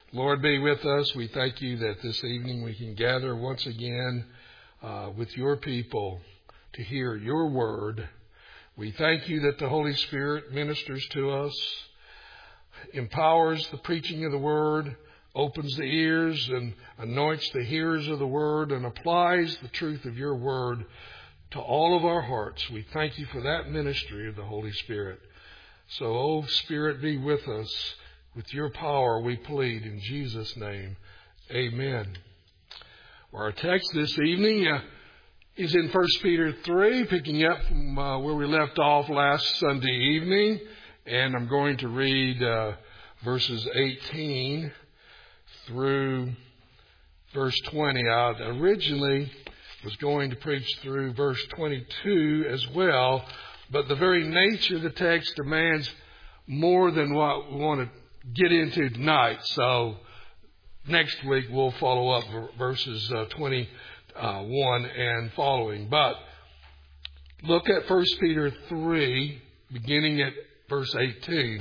Lord, be with us. We thank you that this evening we can gather once again with your people to hear your word. We thank you that the Holy Spirit ministers to us, empowers the preaching of the word, opens the ears and anoints the hearers of the word, and applies the truth of your word to all of our hearts. We thank you for that ministry of the Holy Spirit. So, O Spirit, be with us. With your power we plead in Jesus' name. Amen. Our text this evening is in 1 Peter 3, picking up from where we left off last Sunday evening. And I'm going to read verses 18 through verse 20. I originally was going to preach through verse 22 as well, but the very nature of the text demands more than what we want to get into tonight. So next week we'll follow up verses 21 and following. But look at 1 Peter 3, beginning at verse 18.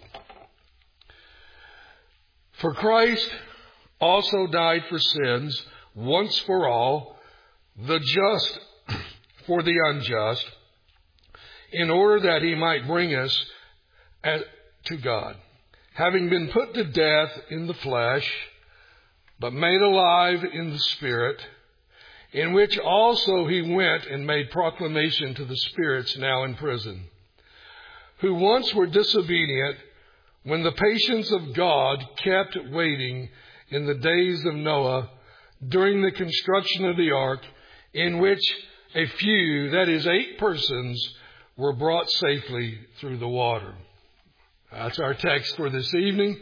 For Christ also died for sins once for all, the just for the unjust, in order that he might bring us to God, having been put to death in the flesh, but made alive in the Spirit, in which also he went and made proclamation to the spirits now in prison, who once were disobedient, when the patience of God kept waiting in the days of Noah, during the construction of the ark, in which a few, that is 8 persons, were brought safely through the water. That's our text for this evening.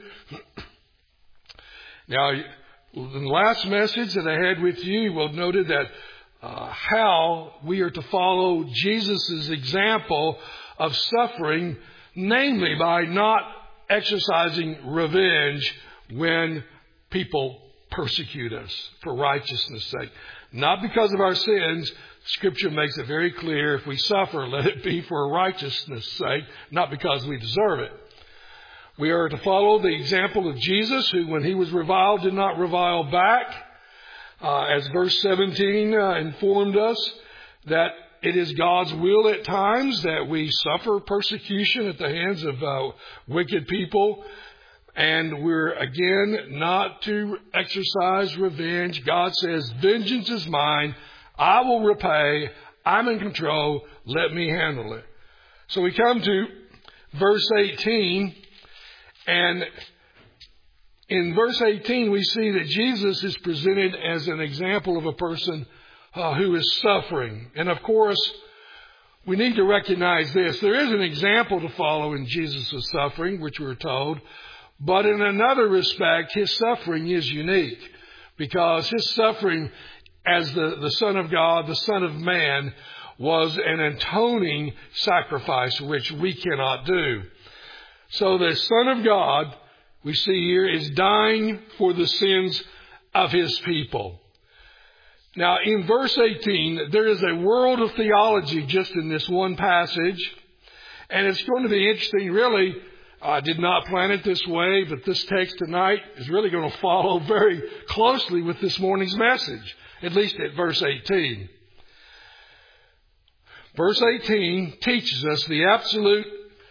Now, in the last message that I had with you, you will noted that how we are to follow Jesus' example of suffering, namely by not exercising revenge when people persecute us for righteousness' sake. Not because of our sins. Scripture makes it very clear, if we suffer, let it be for righteousness' sake, not because we deserve it. We are to follow the example of Jesus, who, when he was reviled, did not revile back. As verse 17 informed us, that it is God's will at times that we suffer persecution at the hands of wicked people. And we're, again, not to exercise revenge. God says, vengeance is mine. I will repay. I'm in control. Let me handle it. So we come to verse 18. And in verse 18, we see that Jesus is presented as an example of a person who is suffering. And of course, we need to recognize this. There is an example to follow in Jesus' suffering, which we're told. But in another respect, his suffering is unique, because his suffering as the Son of God, the Son of Man, was an atoning sacrifice, which we cannot do. So the Son of God, we see here, is dying for the sins of his people. Now, in verse 18, there is a world of theology just in this one passage. And it's going to be interesting, really. I did not plan it this way, but this text tonight is really going to follow very closely with this morning's message, at least at verse 18. Verse 18 teaches us the absolute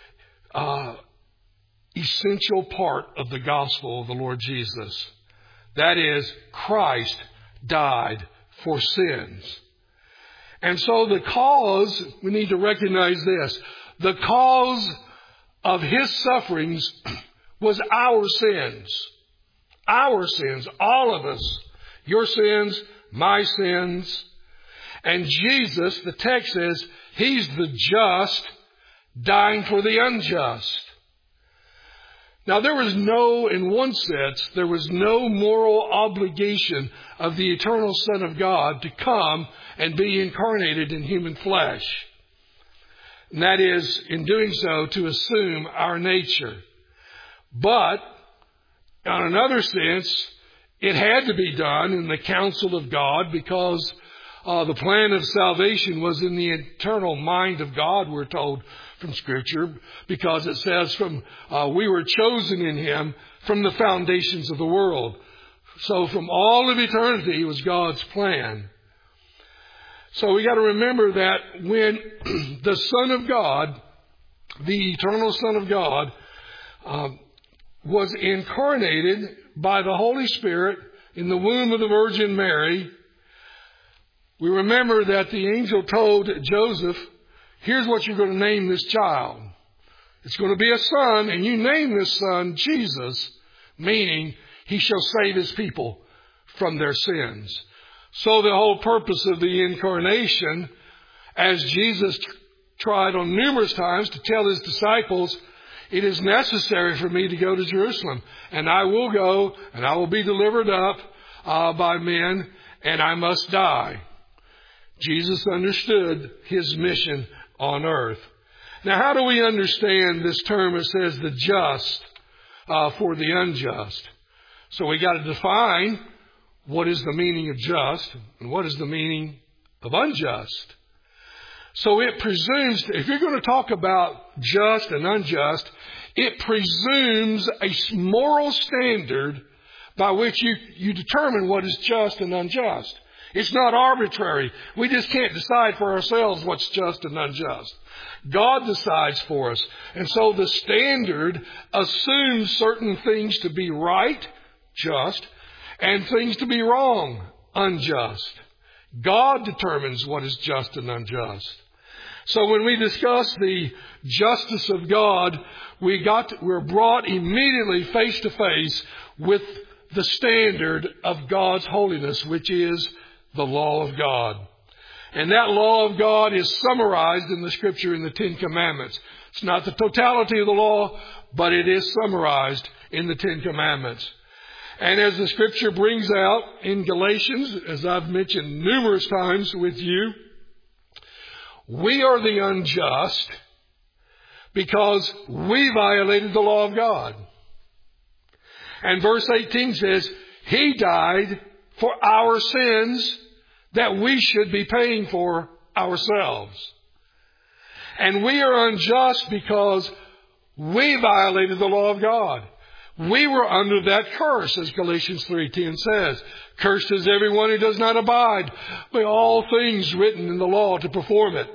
essential part of the gospel of the Lord Jesus. That is, Christ died for sins. And so the cause, we need to recognize this, the cause of his sufferings was our sins. Our sins, all of us. Your sins, my sins. And Jesus, the text says, he's the just dying for the unjust. Now, in one sense, there was no moral obligation of the eternal Son of God to come and be incarnated in human flesh. And that is, in doing so, to assume our nature. But, on another sense, it had to be done in the counsel of God, because the plan of salvation was in the eternal mind of God, we're told from Scripture, because it says we were chosen in him from the foundations of the world. So from all of eternity, it was God's plan. So we got to remember that when the Son of God, the eternal Son of God, was incarnated by the Holy Spirit in the womb of the Virgin Mary, we remember that the angel told Joseph, here's what you're going to name this child. It's going to be a son, and you name this son Jesus, meaning he shall save his people from their sins. So the whole purpose of the incarnation, as Jesus tried on numerous times to tell his disciples, it is necessary for me to go to Jerusalem, and I will go, and I will be delivered up by men, and I must die. Jesus understood his mission on earth. Now, how do we understand this term? It says the just for the unjust. So we got to define what is the meaning of just and what is the meaning of unjust. So it presumes, if you're going to talk about just and unjust, it presumes a moral standard by which you determine what is just and unjust. It's not arbitrary. We just can't decide for ourselves what's just and unjust. God decides for us. And so the standard assumes certain things to be right, just, and things to be wrong, unjust. God determines what is just and unjust. So when we discuss the justice of God, we're brought immediately face to face with the standard of God's holiness, which is the law of God. And that law of God is summarized in the Scripture in the Ten Commandments. It's not the totality of the law, but it is summarized in the Ten Commandments. And as the Scripture brings out in Galatians, as I've mentioned numerous times with you, we are the unjust because we violated the law of God. And verse 18 says, He died for our sins that we should be paying for ourselves. And we are unjust because we violated the law of God. We were under that curse, as Galatians 3:10 says. Cursed is everyone who does not abide by all things written in the law to perform it.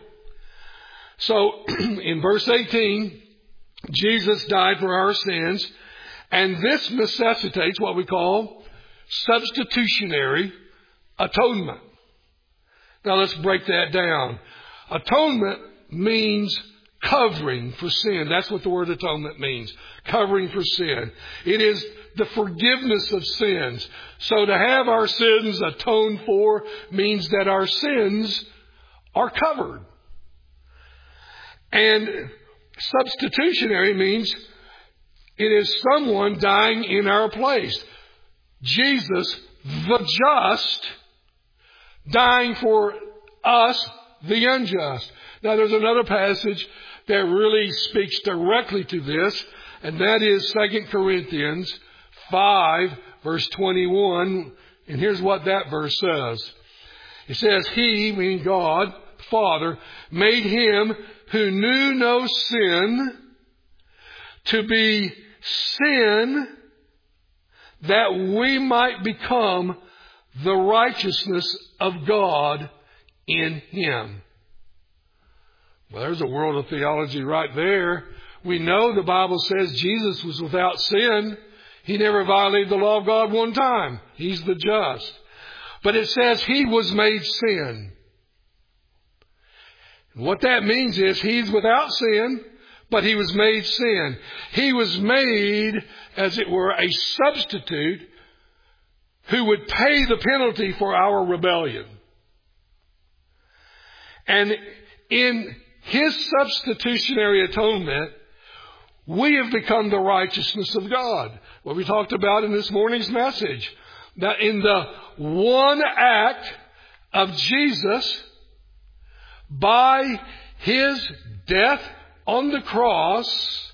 So, in verse 18, Jesus died for our sins, and this necessitates what we call substitutionary atonement. Now let's break that down. Atonement means covering for sin. That's what the word atonement means. Covering for sin. It is the forgiveness of sins. So to have our sins atoned for means that our sins are covered. And substitutionary means it is someone dying in our place. Jesus, the just, dying for us, the unjust. Now there's another passage that really speaks directly to this, and that is 2 Corinthians 5, verse 21. And here's what that verse says. It says, He, meaning God, the Father, made Him who knew no sin to be sin that we might become the righteousness of God in Him. Well, there's a world of theology right there. We know the Bible says Jesus was without sin. He never violated the law of God one time. He's the just. But it says He was made sin. What that means is He's without sin, but He was made sin. He was made, as it were, a substitute who would pay the penalty for our rebellion. And in His substitutionary atonement, we have become the righteousness of God. What we talked about in this morning's message, that in the one act of Jesus, by His death on the cross,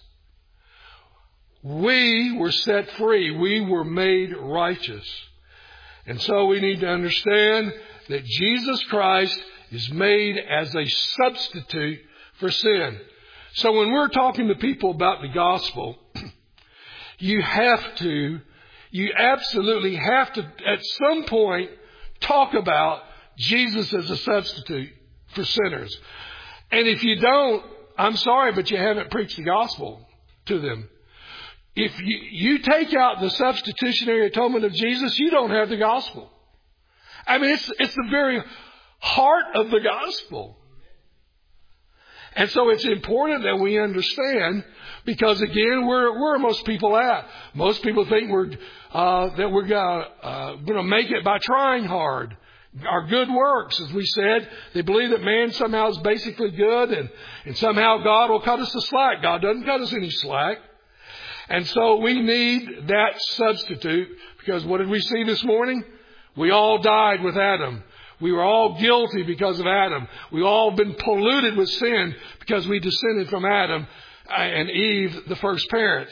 we were set free. We were made righteous. And so we need to understand that Jesus Christ is made as a substitute for sin. So when we're talking to people about the gospel, you absolutely have to, at some point, talk about Jesus as a substitute for sinners. And if you don't, I'm sorry, but you haven't preached the gospel to them. If you take out the substitutionary atonement of Jesus, you don't have the gospel. I mean, it's the very heart of the gospel. And so it's important that we understand, because again, where are most people at? Most people think that we're going to make it by trying hard. Our good works, as we said, they believe that man somehow is basically good, and somehow God will cut us the slack. God doesn't cut us any slack. And so we need that substitute, because what did we see this morning? We all died with Adam. We were all guilty because of Adam. We've all been polluted with sin because we descended from Adam and Eve, the first parents.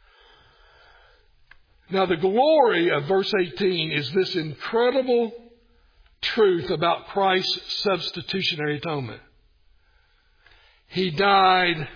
Now the glory of verse 18 is this incredible truth about Christ's substitutionary atonement. He died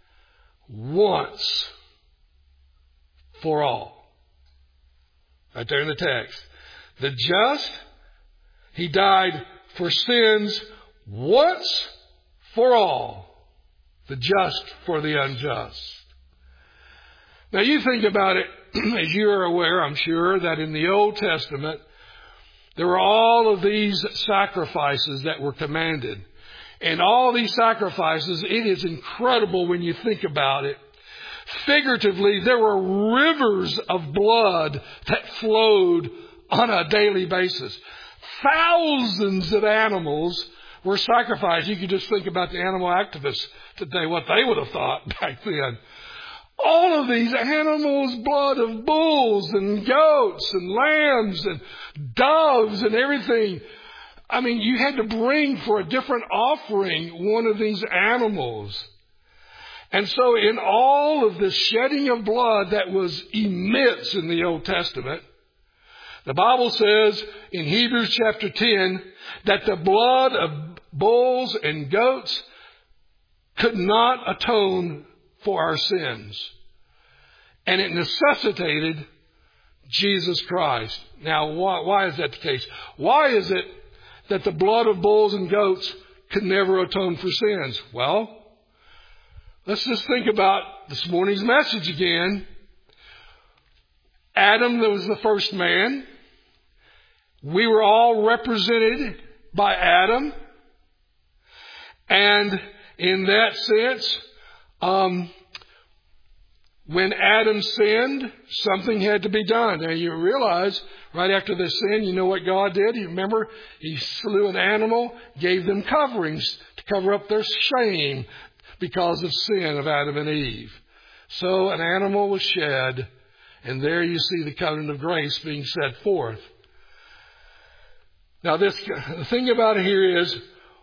once for all. Right there in the text. The just, he died for sins once for all. The just for the unjust. Now you think about it, as you are aware, I'm sure, that in the Old Testament, there were all of these sacrifices that were commanded. And all these sacrifices, it is incredible when you think about it. Figuratively, there were rivers of blood that flowed on a daily basis. Thousands of animals were sacrificed. You could just think about the animal activists today, what they would have thought back then. All of these animals, blood of bulls and goats and lambs and doves and everything. I mean, you had to bring for a different offering one of these animals. And so in all of the shedding of blood that was immense in the Old Testament, the Bible says in Hebrews chapter 10 that the blood of bulls and goats could not atone for our sins. And it necessitated Jesus Christ. Now, why is that the case? Why is it that the blood of bulls and goats could never atone for sins? Well, let's just think about this morning's message again. Adam was the first man. We were all represented by Adam. And in that sense, when Adam sinned, something had to be done. Now you realize, right after the sin, you know what God did? You remember? He slew an animal, gave them coverings to cover up their shame because of sin of Adam and Eve. So an animal was shed, and there you see the covenant of grace being set forth. Now the thing about it here is,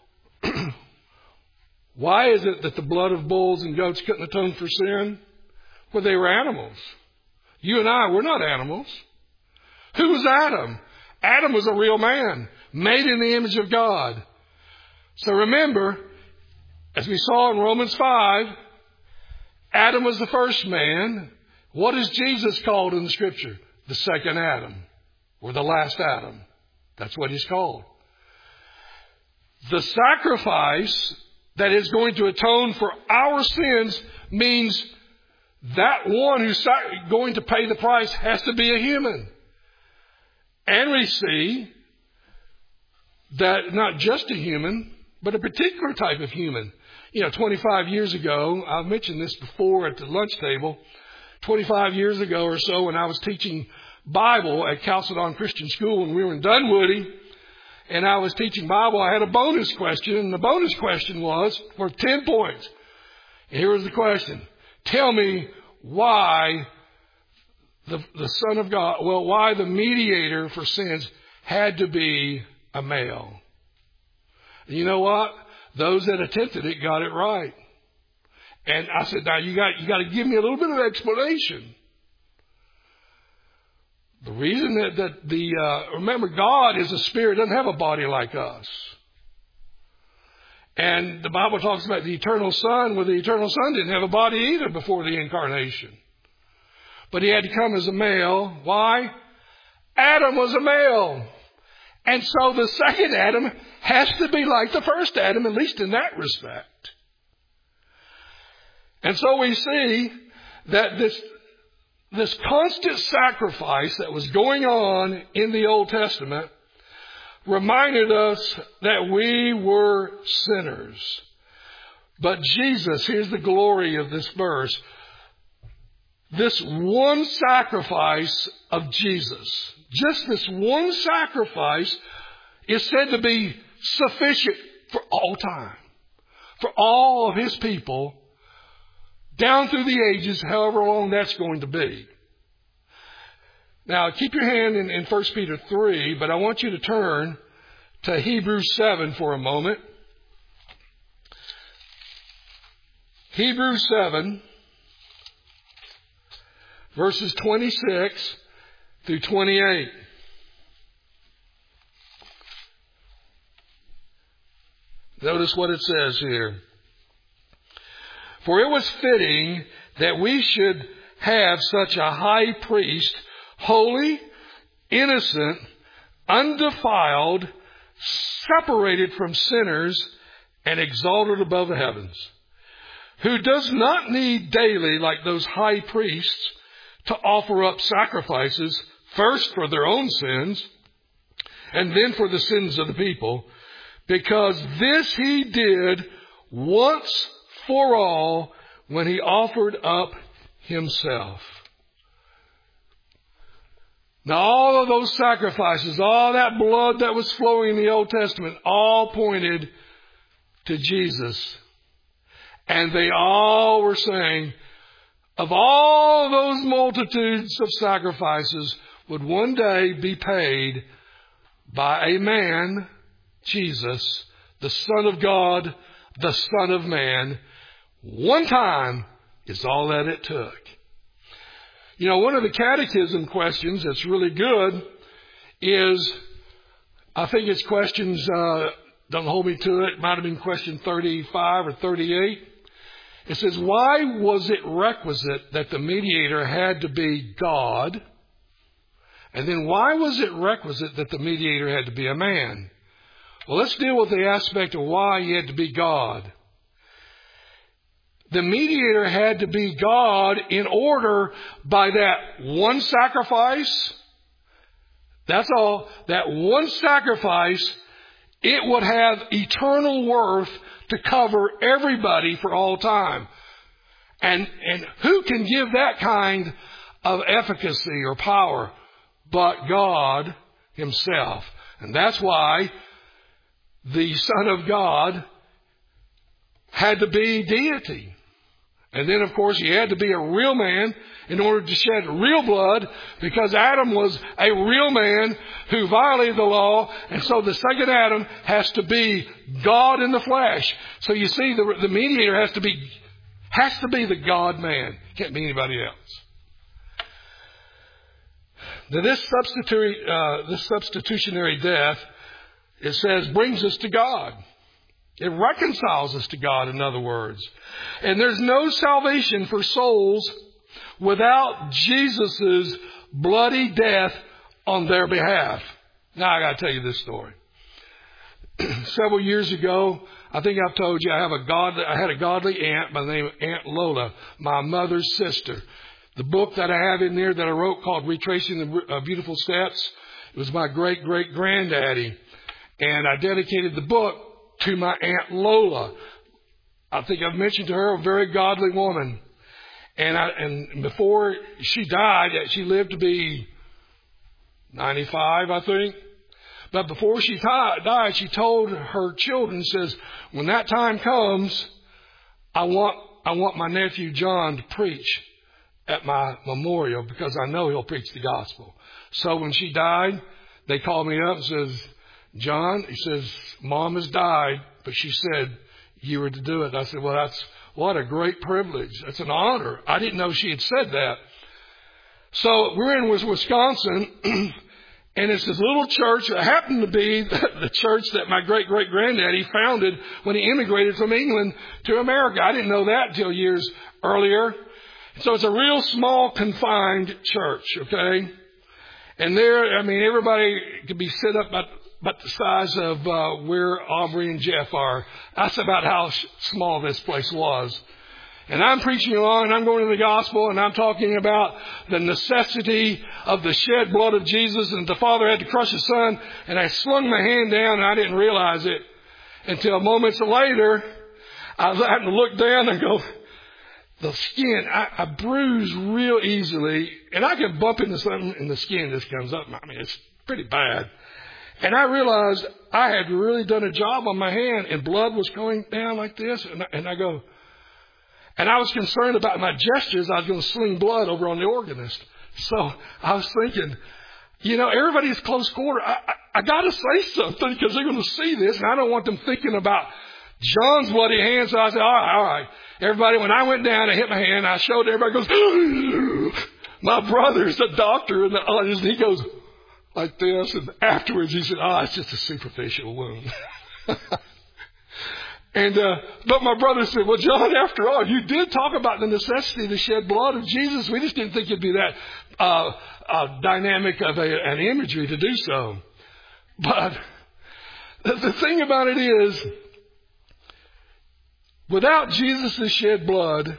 why is it that the blood of bulls and goats couldn't atone for sin? Well, they were animals. You and I, we're not animals. Who was Adam? Adam was a real man, made in the image of God. So remember, as we saw in Romans 5, Adam was the first man. What is Jesus called in the Scripture? The second Adam, or the last Adam. That's what he's called. The sacrifice that is going to atone for our sins means that one who's going to pay the price has to be a human. And we see that not just a human, but a particular type of human. 25 years ago, I've mentioned this before at the lunch table, 25 years ago or so, when I was teaching Bible at Chalcedon Christian School when we were in Dunwoody, and I was teaching Bible, I had a bonus question, and the bonus question was for 10 points. And here was the question. Tell me why the Son of God, why the mediator for sins had to be a male. And you know what? Those that attempted it got it right. And I said, now you got to give me a little bit of explanation. The reason remember, God is a spirit, doesn't have a body like us. And the Bible talks about the eternal Son. Well, the eternal Son didn't have a body either before the incarnation. but he had to come as a male. Why? Adam was a male. And so the second Adam has to be like the first Adam, at least in that respect. And so we see that this constant sacrifice that was going on in the Old Testament reminded us that we were sinners. But Jesus, here's the glory of this verse, this one sacrifice of Jesus, just this one sacrifice is said to be sufficient for all time, for all of his people, down through the ages, however long that's going to be. Now, keep your hand in 1 Peter 3, but I want you to turn to Hebrews 7 for a moment. Hebrews 7, verses 26 through 28. Notice what it says here. For it was fitting that we should have such a high priest, holy, innocent, undefiled, separated from sinners, and exalted above the heavens, who does not need daily, like those high priests, to offer up sacrifices, first for their own sins, and then for the sins of the people, because this he did once for all when he offered up himself. Now all of those sacrifices, all that blood that was flowing in the Old Testament, all pointed to Jesus. And they all were saying, of all those multitudes of sacrifices would one day be paid by a man, Jesus, the Son of God, the Son of Man. One time is all that it took. You know, one of the catechism questions that's really good is, I think it's questions, don't hold me to it, might have been question 35 or 38. It says, why was it requisite that the mediator had to be God? And then why was it requisite that the mediator had to be a man? Well, let's deal with the aspect of why he had to be God. The mediator had to be God in order, by that one sacrifice, that's all, that one sacrifice, it would have eternal worth to cover everybody for all time. And who can give that kind of efficacy or power but God himself? And that's why the Son of God had to be deity. And then, of course, he had to be a real man in order to shed real blood, because Adam was a real man who violated the law. And so the second Adam has to be God in the flesh. So you see, the mediator has to be the God man. Can't be anybody else. Now, this substitutionary death, it says, brings us to God. It reconciles us to God, in other words. And there's no salvation for souls without Jesus' bloody death on their behalf. Now, I got to tell you this story. Several years ago, I think I've told you, I had a godly aunt by the name of Aunt Lola, my mother's sister. The book that I have in there that I wrote called Retracing the Beautiful Steps, it was my great-great-granddaddy. And I dedicated the book to my Aunt Lola. I think I've mentioned to her, a very godly woman. And before she died, she lived to be 95, I think. But before she died, she told her children, says, when that time comes, I want my nephew John to preach at my memorial, because I know he'll preach the gospel. So when she died, they called me up and says, John, he says, Mom has died, but she said you were to do it. I said, well, what a great privilege. That's an honor. I didn't know she had said that. So we're in Wisconsin, and it's this little church that happened to be the church that my great-great-granddaddy founded when he immigrated from England to America. I didn't know that until years earlier. So it's a real small, confined church, okay? And there, everybody could be set up about the size of where Aubrey and Jeff are. That's about how small this place was. And I'm preaching along, and I'm going to the gospel, and I'm talking about the necessity of the shed blood of Jesus, and the Father had to crush His Son, and I slung my hand down, and I didn't realize it until moments later. I was having to look down and go, the skin, I bruise real easily, and I can bump into something, and the skin just comes up. It's pretty bad. And I realized I had really done a job on my hand, and blood was going down like this, and I go, and I was concerned about my gestures. I was going to sling blood over on the organist. So I was thinking, everybody's close quarter. I got to say something because they're going to see this, and I don't want them thinking about John's bloody hand. So I said, all right. Everybody, when I went down, I hit my hand. I showed everybody. Goes, my brother's a doctor in the audience. And he goes like this. And afterwards, he said, it's just a superficial wound. But my brother said, well, John, after all, you did talk about the necessity of the shed blood of Jesus. We just didn't think it'd be that dynamic of an imagery to do so. But the thing about it is, without Jesus' shed blood,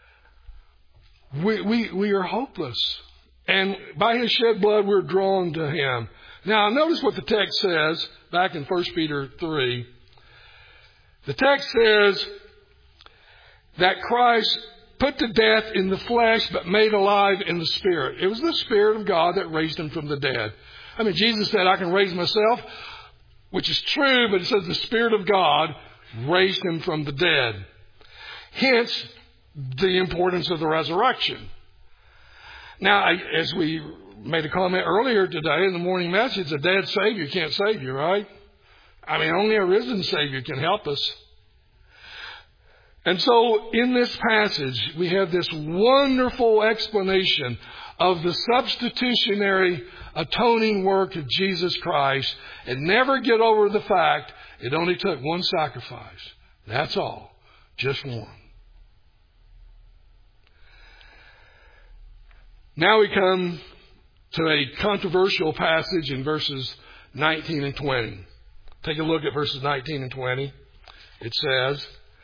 we are hopeless. And by His shed blood, we're drawn to Him. Now, notice what the text says back in 1 Peter 3. The text says that Christ put to death in the flesh, but made alive in the Spirit. It was the Spirit of God that raised Him from the dead. Jesus said, I can raise myself, which is true, but it says the Spirit of God raised Him from the dead. Hence, the importance of the resurrection. Now, as we made a comment earlier today in the morning message, a dead Savior can't save you, right? Only a risen Savior can help us. And so, in this passage, we have this wonderful explanation of the substitutionary atoning work of Jesus Christ, and never get over the fact it only took one sacrifice. That's all. Just one. Now we come to a controversial passage in verses 19 and 20. Take a look at verses 19 and 20. It says,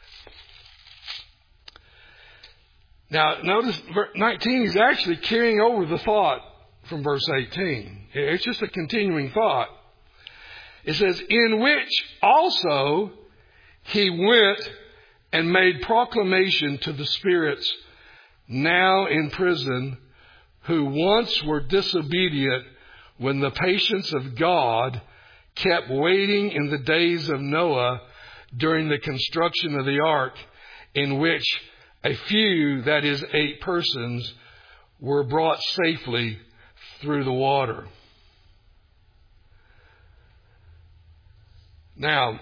now notice 19 is actually carrying over the thought from verse 18. It's just a continuing thought. It says, in which also He went and made proclamation to the spirits now in prison, who once were disobedient when the patience of God kept waiting in the days of Noah during the construction of the ark, in which a few, that is 8 persons, were brought safely through the water. Now,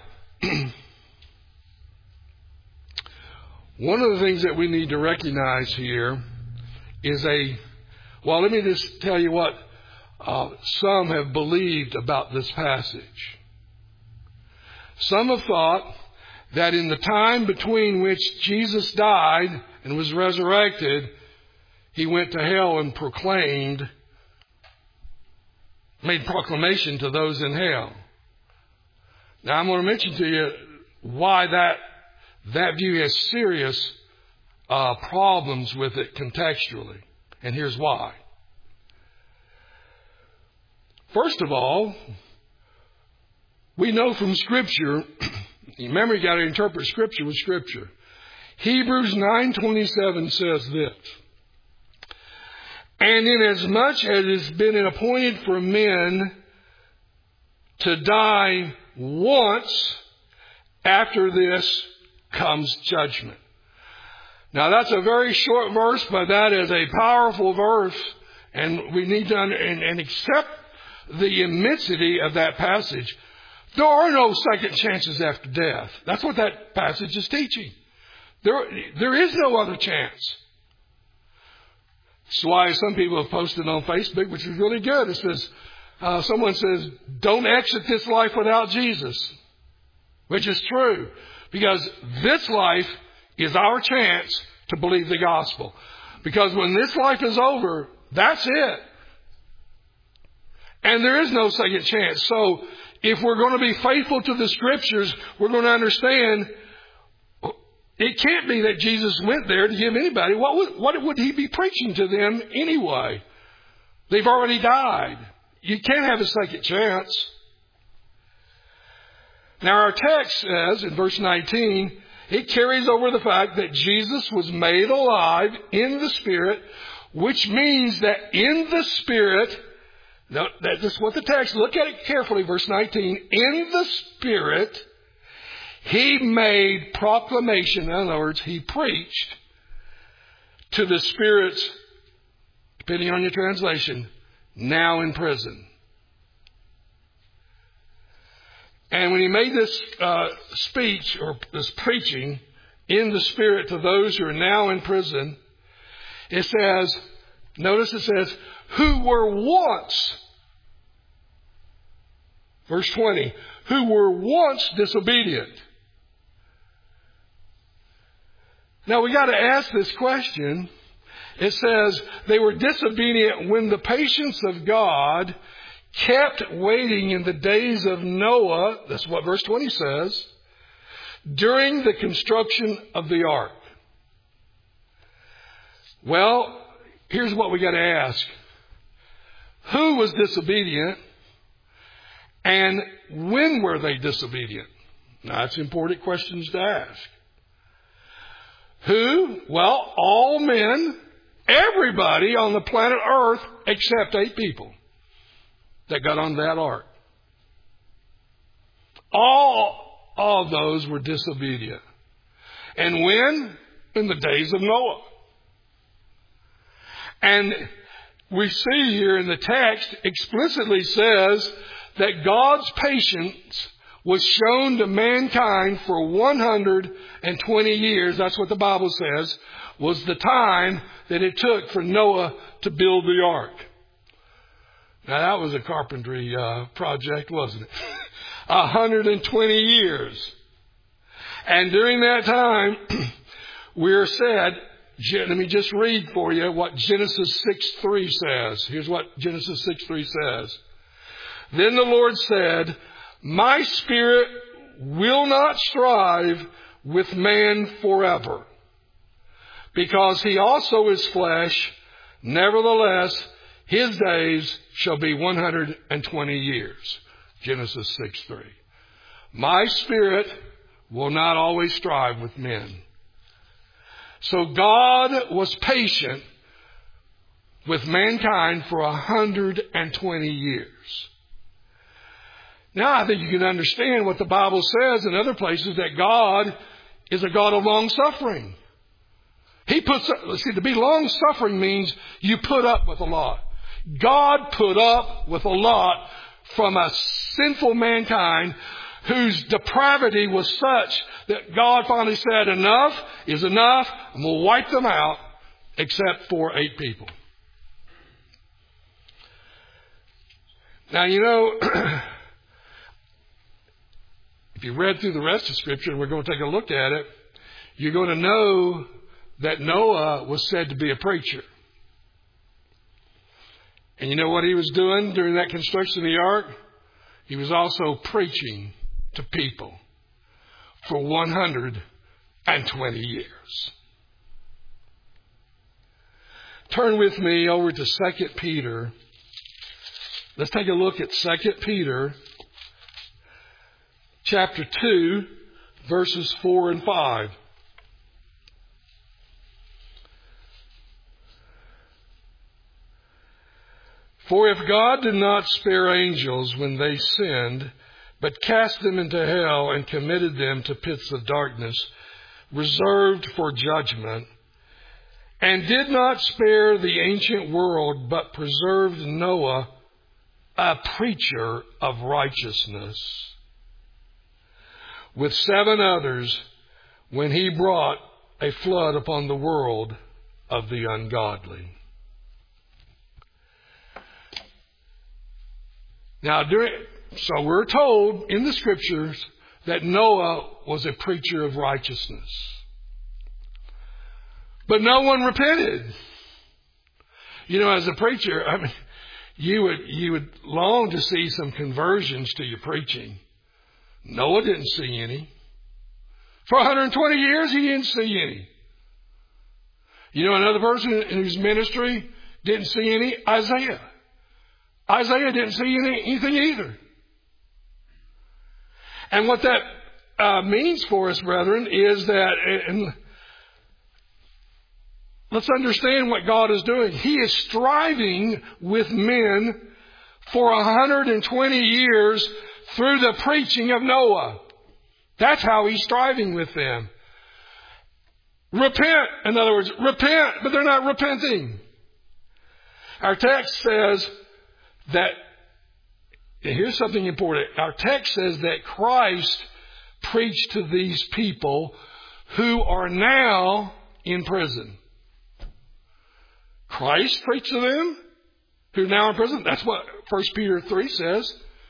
one of the things that we need to recognize here is let me just tell you what some have believed about this passage. Some have thought that in the time between which Jesus died and was resurrected, He went to hell and made proclamation to those in hell. Now, I'm going to mention to you why that view has serious problems with it contextually. And here's why. First of all, we know from Scripture, remember, you got to interpret Scripture with Scripture. Hebrews 9:27 says this, and inasmuch as it has been appointed for men to die once, after this comes judgment. Now, that's a very short verse, but that is a powerful verse, and we need to and accept the immensity of that passage. There are no second chances after death. That's what that passage is teaching. There is no other chance. That's why some people have posted on Facebook, which is really good. It says, someone says, don't exit this life without Jesus. Which is true. Because this life is our chance to believe the gospel. Because when this life is over, that's it. And there is no second chance. So if we're going to be faithful to the Scriptures, we're going to understand it can't be that Jesus went there to give anybody. What would he be preaching to them anyway? They've already died. You can't have a second chance. Now our text says in verse 19, it carries over the fact that Jesus was made alive in the Spirit, which means that in the Spirit, now, that's what the text, look at it carefully, verse 19. In the Spirit, he made proclamation. In other words, he preached to the spirits, depending on your translation, now in prison. And when he made this speech or this preaching in the Spirit to those who are now in prison, it says, notice it says, who were once, verse 20, who were once disobedient. Now we got to ask this question. It says they were disobedient when the patience of God kept waiting in the days of Noah, that's what verse 20 says, during the construction of the ark. Well, here's what we got to ask. Who was disobedient and when were they disobedient? Now, that's important questions to ask. Who? Well, all men, everybody on the planet Earth except 8 people that got on that ark. All of those were disobedient. And when? In the days of Noah. And we see here in the text explicitly says that God's patience was shown to mankind for 120 years. That's what the Bible says was the time that it took for Noah to build the ark. Now that was a carpentry project, wasn't it? 120 years. And during that time, we're said, let me just read for you what Genesis 6:3 says. Here's what Genesis 6:3 says. Then the Lord said, my spirit will not strive with man forever, because he also is flesh. Nevertheless, his days shall be 120 years. Genesis 6:3. My spirit will not always strive with men. So God was patient with mankind for 120 years. Now I think you can understand what the Bible says in other places, that God is a God of long suffering. To be long suffering means you put up with a lot. God put up with a lot from a sinful mankind whose depravity was such that God finally said, enough is enough, and we'll wipe them out, except for 8 people. Now, you know, if you read through the rest of Scripture, and we're going to take a look at it, you're going to know that Noah was said to be a preacher. And you know what he was doing during that construction of the ark? He was also preaching to people for 120 years. Turn with me over to 2 Peter. Let's take a look at 2 Peter chapter 2, verses 4 and 5. For if God did not spare angels when they sinned, but cast them into hell and committed them to pits of darkness, reserved for judgment, and did not spare the ancient world, but preserved Noah, a preacher of righteousness, with 7 others, when he brought a flood upon the world of the ungodly. Now, so we're told in the Scriptures that Noah was a preacher of righteousness. But no one repented. You know, as a preacher, I mean, you would long to see some conversions to your preaching. Noah didn't see any. For 120 years, he didn't see any. You know, another person in whose ministry didn't see any? Isaiah. Isaiah didn't see anything either. And what that means for us, brethren, is that, and let's understand what God is doing. He is striving with men for 120 years through the preaching of Noah. That's how He's striving with them. Repent, in other words, repent, but they're not repenting. Our text says that, here's something important. Our text says that Christ preached to these people who are now in prison. Christ preached to them who are now in prison. That's what 1 Peter 3 says.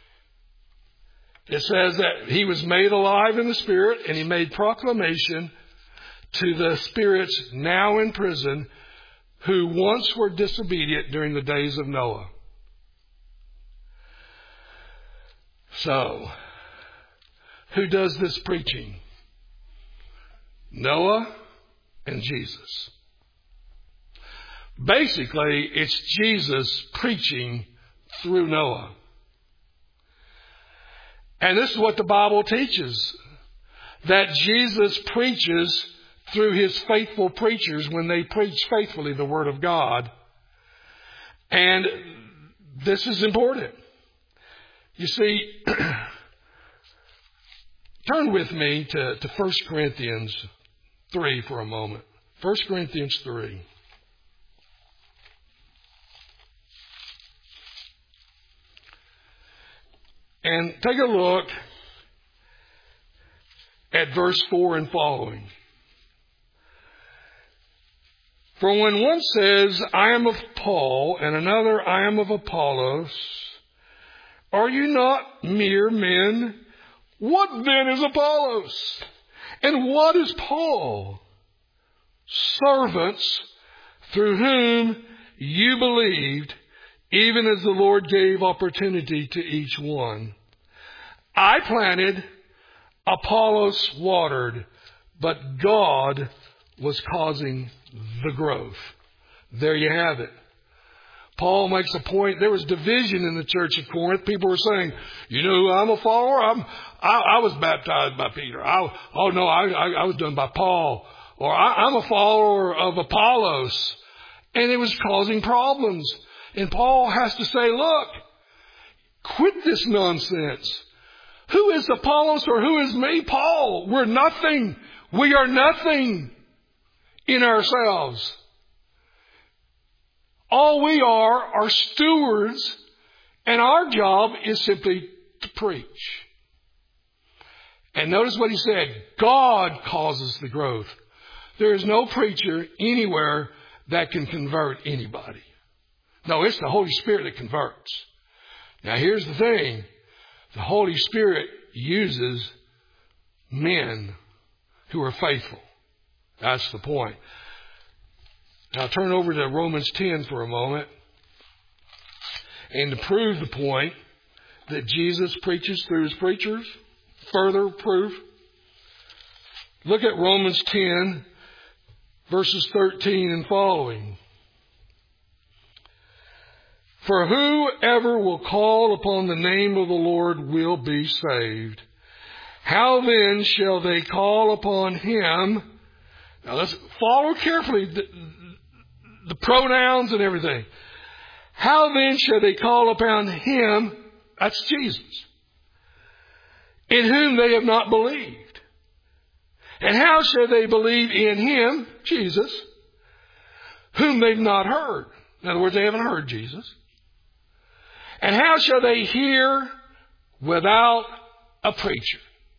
It says that He was made alive in the Spirit, and He made proclamation to the spirits now in prison who once were disobedient during the days of Noah. So, who does this preaching? Noah and Jesus. Basically, it's Jesus preaching through Noah. And this is what the Bible teaches, that Jesus preaches through His faithful preachers when they preach faithfully the Word of God. And this is important. You see, turn with me to 1 Corinthians 3 for a moment. 1 Corinthians 3. And take a look at verse 4 and following. For when one says, I am of Paul, and another, I am of Apollos, are you not mere men? What then is Apollos? And what is Paul? Servants through whom you believed, even as the Lord gave opportunity to each one. I planted, Apollos watered, but God was causing the growth. There you have it. Paul makes a point. There was division in the church of Corinth. People were saying, you know who I'm a follower? I was baptized by Peter. I was done by Paul. Or I'm a follower of Apollos. And it was causing problems. And Paul has to say, look, quit this nonsense. Who is Apollos or who is me? Paul. We're nothing. We are nothing in ourselves. All we are stewards, and our job is simply to preach. And notice what he said. God causes the growth. There is no preacher anywhere that can convert anybody. No, it's the Holy Spirit that converts. Now here's the thing. The Holy Spirit uses men who are faithful. That's the point. Now turn over to Romans 10 for a moment. And to prove the point that Jesus preaches through His preachers, further proof, look at Romans 10, verses 13 and following. For whoever will call upon the name of the Lord will be saved. How then shall they call upon Him? Now let's follow carefully the pronouns and everything. How then shall they call upon Him? That's Jesus. In whom they have not believed. And how shall they believe in Him, Jesus, whom they've not heard? In other words, they haven't heard Jesus. And how shall they hear without a preacher?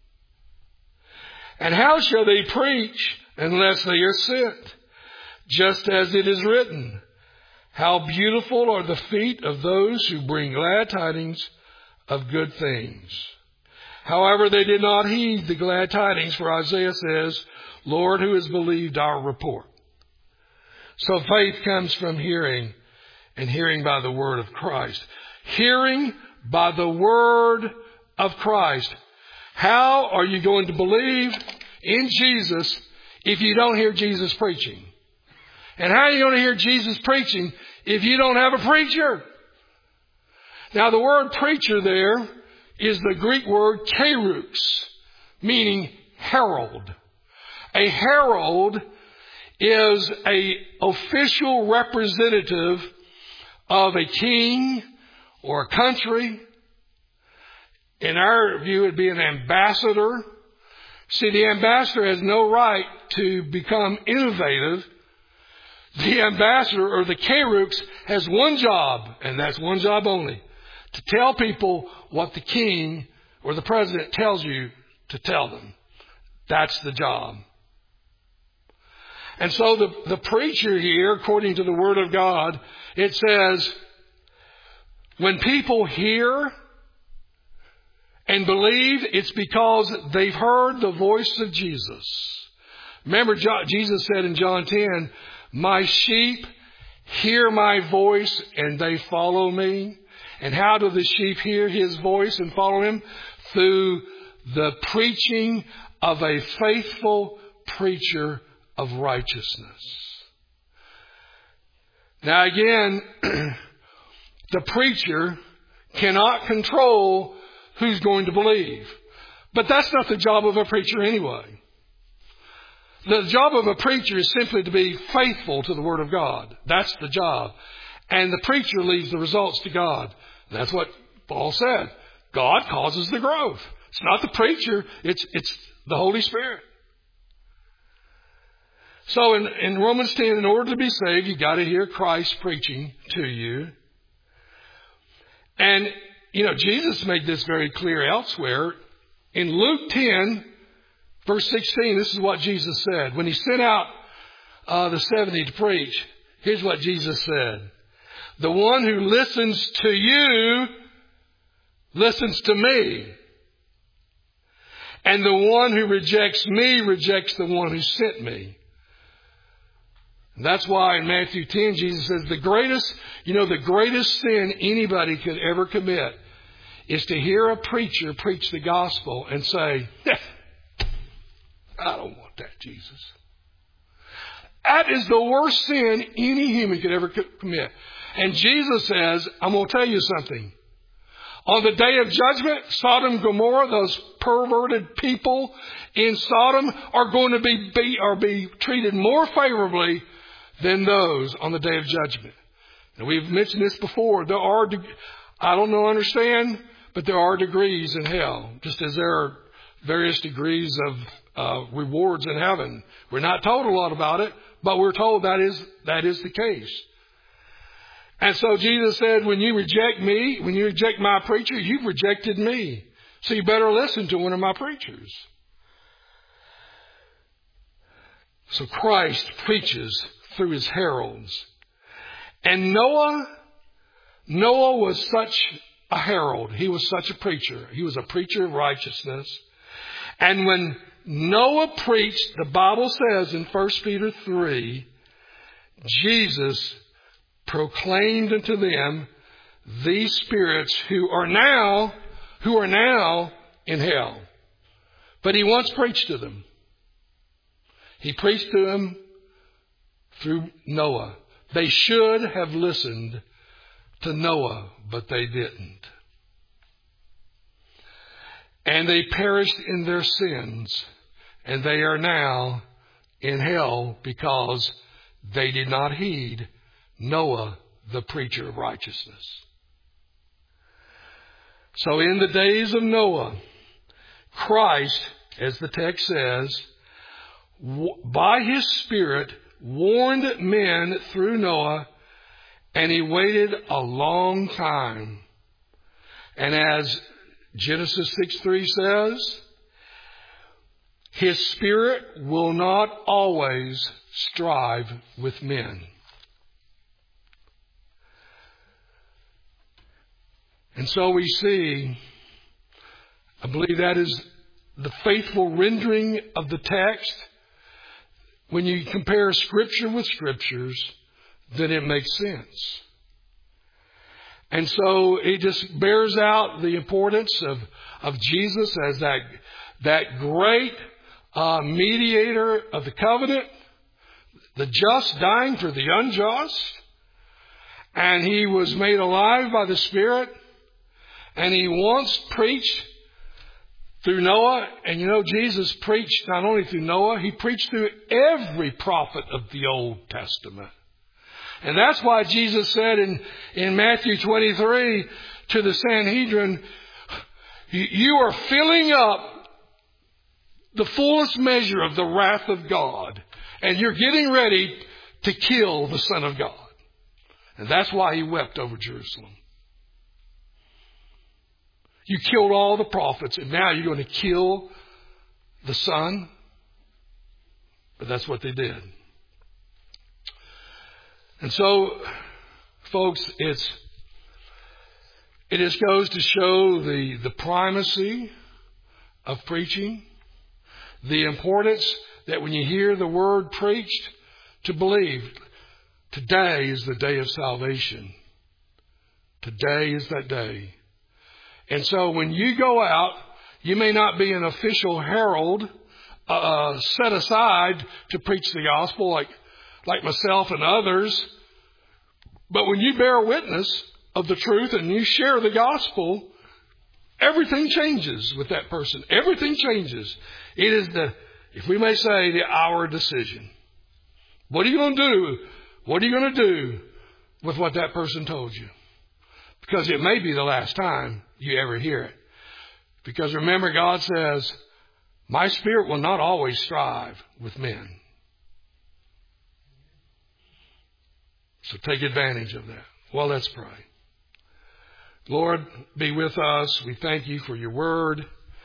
And how shall they preach unless they are sent? Just as it is written, how beautiful are the feet of those who bring glad tidings of good things. However, they did not heed the glad tidings, for Isaiah says, Lord, who has believed our report? So faith comes from hearing, and hearing by the word of Christ. Hearing by the word of Christ. How are you going to believe in Jesus if you don't hear Jesus preaching? And how are you going to hear Jesus preaching if you don't have a preacher? Now, the word preacher there is the Greek word kerux, meaning herald. A herald is an official representative of a king or a country. In our view, it would be an ambassador. See, the ambassador has no right to become innovative. The ambassador or the kerux has one job, and that's one job only, to tell people what the king or the president tells you to tell them. That's the job. And so the preacher here, according to the Word of God, it says, when people hear and believe, it's because they've heard the voice of Jesus. Remember, Jesus said in John 10, my sheep hear my voice and they follow me. And how do the sheep hear his voice and follow him? Through the preaching of a faithful preacher of righteousness. Now again, the preacher cannot control who's going to believe. But that's not the job of a preacher anyway. The job of a preacher is simply to be faithful to the Word of God. That's the job. And the preacher leaves the results to God. That's what Paul said. God causes the growth. It's not the preacher. It's the Holy Spirit. So in Romans 10, in order to be saved, you've got to hear Christ preaching to you. And, Jesus made this very clear elsewhere. In Luke 10, verse 16, this is what Jesus said. When he sent out the 70 to preach, here's what Jesus said. The one who listens to you listens to me. And the one who rejects me rejects the one who sent me. And that's why in Matthew 10, Jesus says the greatest sin anybody could ever commit is to hear a preacher preach the gospel and say, I don't want that, Jesus. That is the worst sin any human could ever commit. And Jesus says, I'm going to tell you something. On the day of judgment, Sodom and Gomorrah, those perverted people in Sodom are going to be treated more favorably than those on the day of judgment. And we've mentioned this before. There are, understand, but there are degrees in hell, just as there are various degrees of rewards in heaven. We're not told a lot about it, but we're told that is the case. And so Jesus said, when you reject me, when you reject my preacher, you've rejected me. So you better listen to one of my preachers. So Christ preaches through his heralds. And Noah was such a herald. He was such a preacher. He was a preacher of righteousness. And when Noah preached, the Bible says in 1 Peter 3, Jesus proclaimed unto them these spirits who are now in hell. But he once preached to them. He preached to them through Noah. They should have listened to Noah, but they didn't. And they perished in their sins, and they are now in hell because they did not heed Noah, the preacher of righteousness. So in the days of Noah, Christ, as the text says, by his Spirit warned men through Noah, and he waited a long time. And as Genesis 6:3 says, his Spirit will not always strive with men. And so we see, I believe that is the faithful rendering of the text. When you compare Scripture with Scriptures, then it makes sense. And so it just bears out the importance of Jesus as that great mediator of the covenant, the just dying for the unjust. And he was made alive by the Spirit. And he once preached through Noah. And you know, Jesus preached not only through Noah, he preached through every prophet of the Old Testament. And that's why Jesus said in Matthew 23 to the Sanhedrin, you are filling up the fullest measure of the wrath of God. And you're getting ready to kill the Son of God. And that's why he wept over Jerusalem. You killed all the prophets, and now you're going to kill the Son? But that's what they did. And so, folks, it just goes to show the primacy of preaching, the importance that when you hear the word preached, to believe today is the day of salvation. Today is that day. And so when you go out, you may not be an official herald set aside to preach the gospel like myself and others. But when you bear witness of the truth and you share the gospel, everything changes with that person. Everything changes. It is if we may say, our decision. What are you going to do? What are you going to do with what that person told you? Because it may be the last time you ever hear it. Because remember, God says, my Spirit will not always strive with men. So take advantage of that. Well, let's pray. Lord, be with us. We thank you for your word.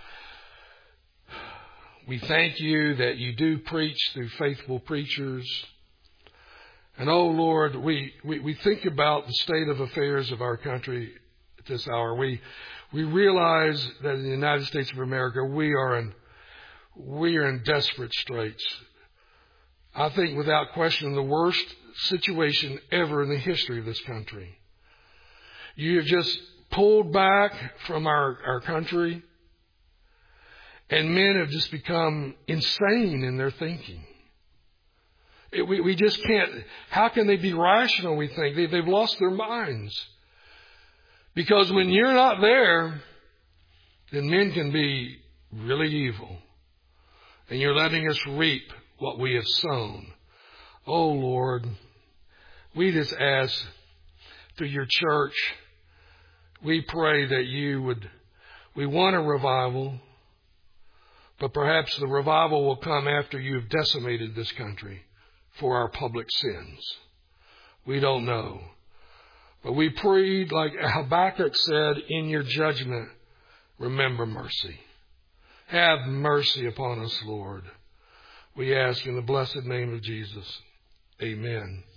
We thank you that you do preach through faithful preachers. And oh Lord, we think about the state of affairs of our country at this hour. We realize that in the United States of America, we are in desperate straits. I think without question the worst situation ever in the history of this country. You have just pulled back from our country, and men have just become insane in their thinking. We just can't. How can they be rational, we think? They've lost their minds. Because when you're not there, then men can be really evil. And you're letting us reap what we have sown. Oh, Lord, we just ask through your church, we pray that we want a revival, but perhaps the revival will come after you've decimated this country for our public sins. We don't know. But we prayed, like Habakkuk said, in your judgment, remember mercy. Have mercy upon us, Lord. We ask in the blessed name of Jesus. Amen.